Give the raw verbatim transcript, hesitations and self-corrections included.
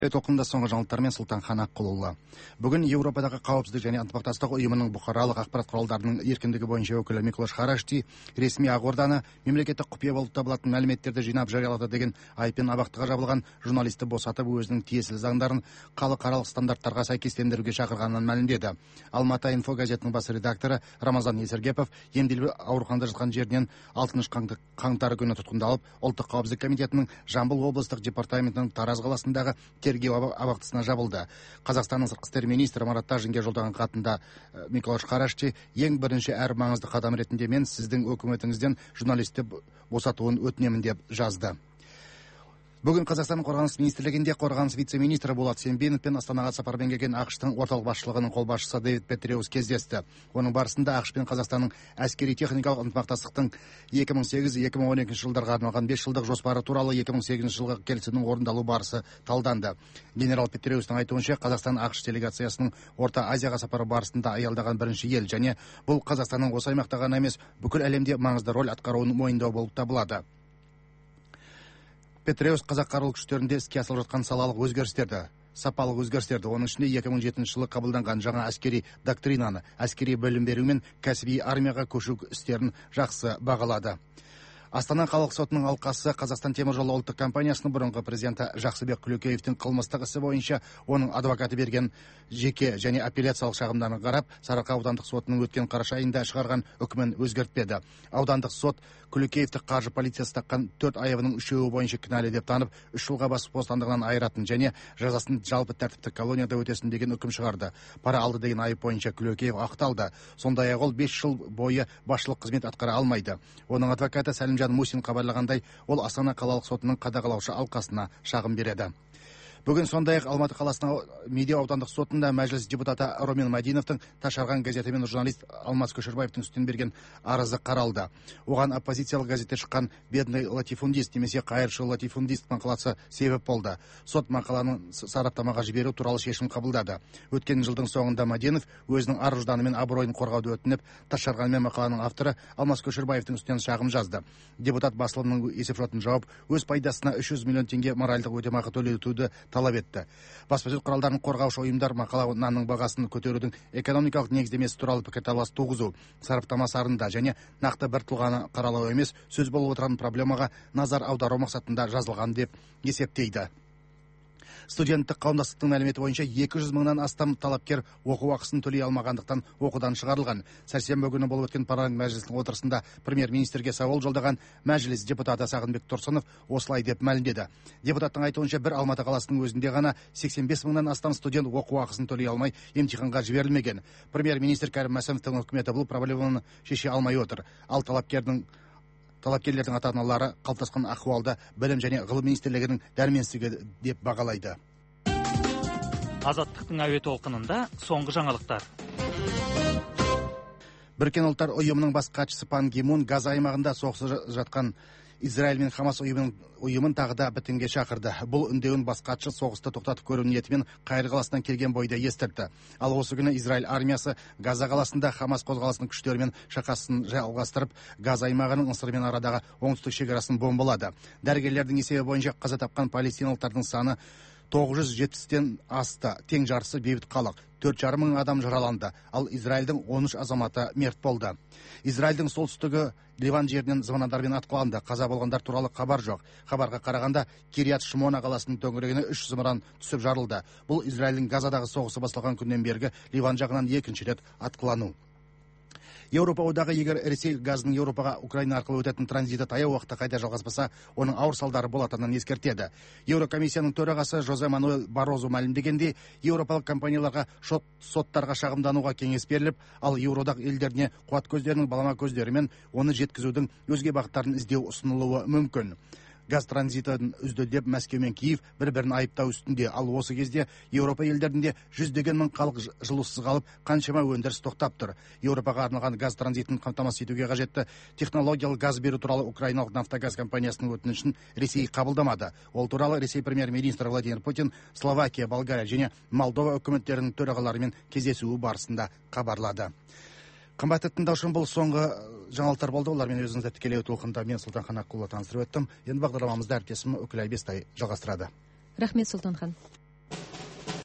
Толқында соңғы жаңалықтармен Сұлтанхан Аққұлұлы. Бүгін Еуропадағы қауіпсіздік және ынтымақтастық ұйымының бұқаралық ақпарат құралдарының еркіндігі бойынша өкілі Миклош Харашти ресми ақорданы мемлекеттік құпия болып табылатын мәліметтерді жинап жариялады деген айыппен абақтыға жабылған журналисті босатып, өзінің тиесілі заңдарын халықаралық стандарттарға сәйкестендіруге шақырғанын мәлімдеді. Алматы инфо газетінің бас редакторы Рамазан Есергепов емделіп ауруханада жатқан жерінен алтыншы қаңтар күні тұтқындалып, ұлттық қауіпсіздік комитетінің Жамбыл облыстық департаментінің Тараз қаласындағы тергеу абақтысына жабылды. Қазақстанның сыртқы істер министрі Марат Тажинге жолдаған хатында Миклош Харашти ең бірінші әрі маңызды қадам ретінде мен сіздің өкіметіңізден журналисті босатуын өтінемін деп жазды. Бүгін Қазақстанның қорғаныс министрлігінде қорғаныс вице-министрі Болат Сембинов пен Астанаға сапармен келген ақш-тың орталық басшылығының қолбасшысы Дэвид Петреус кездесті. Оның барысында ақш пен Қазақстанның әскери техникалық ынтымақтастықтың екі мың сегіз - екі мың он екінші жылдарға арналған бес жылдық жоспары туралы екі мың сегізінші жылғы келісімнің орындалу барысы талданды. Генерал Петреустың айтуынша, Қазақстан ақш делегациясының Орта Азияға сапары барысында аялдаған бірінші ел, және бұл Қазақстанның осы аймақта ғана емес, бүкіл әлемде маңызды рөл атқаруын мойындау болып табылады. Петреус қазақ қарулы күштерінде іске асырылып жатқан салалық өзгерістерді, сапалық өзгерістерді, оның ішінде екі мың жетінші жылы қабылданған жаңа әскери доктринаны, әскери білім беру мен кәсіби армияға көшу істерін жақсы бағалады. Астана қалалық сотының алқасы Қазақстан темір жолы ұлттық компаниясының бұрынғы президенті Жақсыбек Күлекеевтің қылмыстық ісі бойынша оның адвокаты берген жеке және апелляциялық шағымдарын қарап, Сарыарқа аудандық сотының өткен қараша айында шығарған үкімін өзгертпеді. Аудандық сот Күлекеевті қаржы полициясы таққан төрт айыбының үшеуі бойынша кінәлі деп танып, үш жылға бас бостандығынан айыратын және жазасын жалпы тәртіптік колонияда өтесін деген үкім шығарды. Пара алды деген айып бойынша Күлекеев ақталды. Сондай-ақ ол бес жыл бойы басшылық қызмет атқара алмайды. Оның адвокаты Сәлімжан Мусин хабарлағандай, ол Астана қалалық сотының қадағалаушы алқасына шағым береді. Бүгін сондай-ақ Алматы қаласының Медеу аудандық сотында мәжіліс депутаты Ромин Мадиновтың Ташарған газеті мен журналист Алмас Көшербаевтың үстінен берген арызы қаралды. Оған оппозициялық газетте шыққан бедный латифундист немесе қайыршы латифундист мақаласы себеп болды. Сот мақаланың сараптамаға жіберу туралы шешім қабылдады. Өткен жылдың соңында Мадинов өзінің ар-ұжданы мен абыройын қорғауды өтініп, Ташарған мен мақаланың авторы Алмас Көшербаевтың үстінен шағым жазды. Депутат басылымның есепшотын жауып, өз пайдасына үш жүз миллион теңге моральдық өтемақы төлетуді талап етті. Баспасөз құралдарын қорғаушы ұйымдар мақаланың бағасын көтерудің экономикалық негіздемесі туралы пікірталас туғызу, сараптама сарында және нақты бір тұлғаны қаралау емес, сөз болып отырған проблемаға назар аудару мақсатында жазылған деп есептейді. Студенттік қауымдастықтың мәліметі бойынша екі жүз мыңнан астам талапкер оқу ақысын төлей алмағандықтан оқудан шығарылған. Сәрсенбі күні болып өткен парламент мәжілісінің отырысында премьер-министрге сауал жолдаған мәжіліс депутаты Сағынбек Тұрсынов осылай деп мәлімдеді. Депутаттың айтуынша, бір Алматы қаласының өзінде ғана сексен бес мыңнан астам студент оқу ақысын төлей алмай емтиханға жіберілмеген. Премьер-министр Кәрім Мәсімовтің үкіметі бұл проблеманы шеше алмай отыр. Ал талапкердің Талапкерлердің ата-аналары қалыптасқан ахуалда білім және ғылым министрлігінің дәрменсіздігі деп бағалайды. Азаттықтың әуе толқынында соңғы жаңалықтар. Біріккен ұлттар ұйымының бас хатшысы Пан Ги Мун Газа аймағында соғысып жатқан Израиль мен Хамас ұйымын, ұйымын тағы да бітімге шақырды. Бұл үндеуін бас хатшы соғысты тоқтатып көру ниетімен Қайыр қаласынан келген бойда естірді. Ал осы күні Израиль армиясы Газа қаласында Хамас қозғалысының күштерімен шақасын жалғастырып, Газа аймағының Мысырмен арадағы оңтүстік шекарасын бомбалады. Дәрігерлердің есебі бойынша қаза тапқан палестиналықтардың саны тоғыз жүз жетпістен асты. Тең жарысы бейбіт халық. төрт жарым мың адам жараланды, ал Израильдің он үш азаматы мерт болды. Израильдің солтүстігі Ливан жерінен зымырандармен атқыланды. Қаза болғандар туралы хабар жоқ. Хабарға қарағанда Кириат Шимона қаласының төңірегіне үш зымыран түсіп жарылды. Бұл Израильдің Газадағы соғысы басталған күннен бергі Ливан жағынан екінші рет атқылану. Еуропа одағы егер Ресей газының Еуропаға Украина арқылы өтетін транзиті таяу уақытта қайта жалғаспаса, оның ауыр салдары болатынын ескертеді. Еурокомиссияның төрағасы Жозе Мануэль Барозу мәлімдегенде, еуропалық компанияларға шот соттарға шағымдануға кеңес беріліп, ал еуроодақ елдеріне қуат көздерінің балама көздерімен оны жеткізудің өзге бағыттарын іздеу ұсынылуы мүмкін. Газ транзитін үзді деп Мәскеу мен Киев бір-бірін айыптау үстінде, ал осы кезде Еуропа елдерінде жүздеген мың халық жылусыз қалып, қаншама өндіріс тоқтап тұр. Еуропаға арналған газ транзитін қамтамасыз етуге қажетті технологиялық газ беру туралы украиналық нафтогаз компаниясының өтінішін Ресей қабылдамады. Ол туралы Ресей премьер-министрі Владимир Путин Словакия, Болгария және Молдова үкіметтерінің төрағаларымен кездесуі барысында хабарлады. Қымбатты тыңдаушым, бұл соңғы жаңалықтар болды. Олармен өзіңізді тікелей толқында мен Сұлтанхан Аққұлұлы таныстырып өттім. Енді бағдарламамызды әріптесім Үкілай Бестай жалғастырады. Рахмет, Сұлтанхан.